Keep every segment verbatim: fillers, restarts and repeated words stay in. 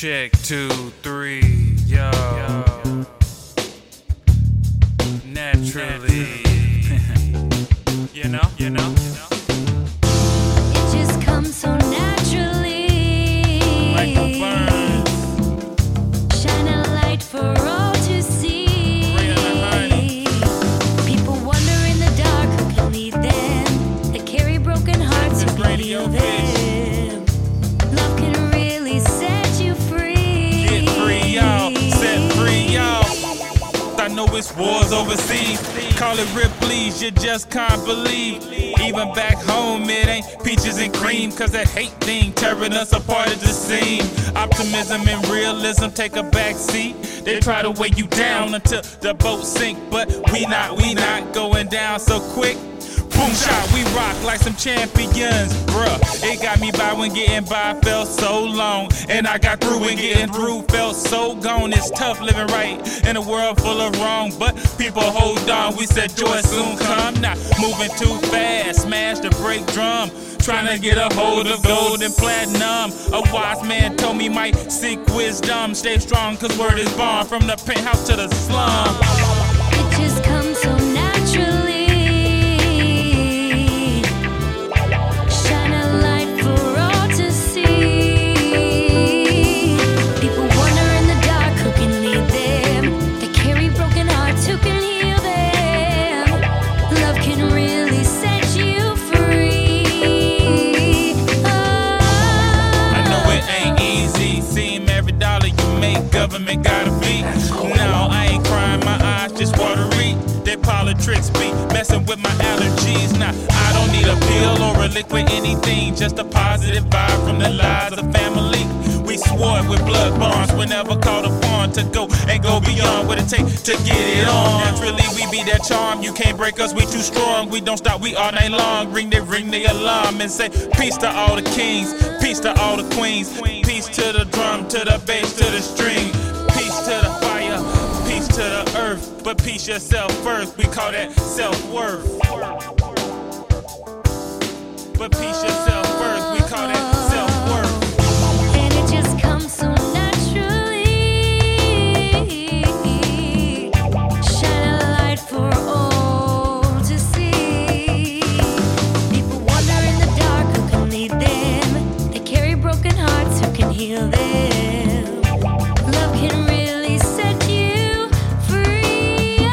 Check two, three, yo. yo. Naturally, you know, you know, you know. It just comes so naturally. Like a burn. Shine a light for all to see. Bring the honey. People wander in the dark, who can lead them? They carry broken hearts, who can heal them? Love can really set you free. Get free, y'all. Set free, y'all. I know it's wars overseas. Call it Ripley's, you just can't believe. Even back home, it ain't peaches and cream. Cause that hate thing tearing us apart at the seam. Optimism and realism take a back seat. They try to weigh you down until the boat sink. But we not, we not going down so quick. Boom shot, we rock like some champions, bruh. It got me by when getting by felt so long. And I got through when getting through felt so gone. It's tough living right in a world full of wrong. But people hold on, we said joy soon come. Not moving too fast, smash the brake drum. Trying to get a hold of gold and platinum. A wise man told me might seek wisdom. Stay strong cause word is born from the penthouse to the slum. It just comes so naturally. Government gotta be. No, I ain't crying, my eyes just watery. They politics be messing with my allergies. Now, I don't need a pill or a liquid, anything. Just a positive vibe from the lives of family. We swore it with blood bonds, we never called upon to go and go beyond what it takes to get it on. Naturally, we be that charm. You can't break us, we too strong. We don't stop, we all night long. Ring they ring the alarm and say peace to all the kings, peace to all the queens, peace to the drum, to the bass, to the string, peace to the fire, peace to the earth. But peace yourself first, we call that self-worth. But peace yourself first, we call that self-worth. And it just comes so naturally. Shine a light for all to see. People wander in the dark, who can lead them? They carry broken hearts, who can heal them? Love can really set you free.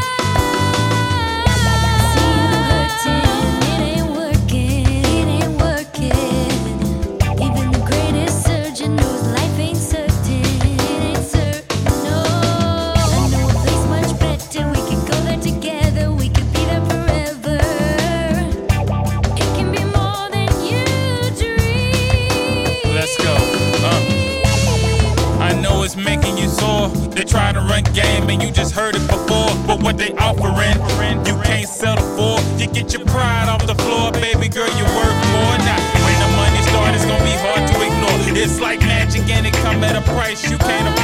I see you hurting, it ain't working, it ain't working. Even the greatest surgeon knows life ain't certain, it ain't certain, no. I know a place much better, we can go there together, we can be there forever. It can be more than you dream. Let's go. Uh. I know it's making you sore. They try to run game and you just heard it before. But what they offering, you can't settle for. You get your pride off the floor, baby girl, you worth more. Now, when the money starts, it's gonna be hard to ignore. It's like magic and it come at a price you can't afford.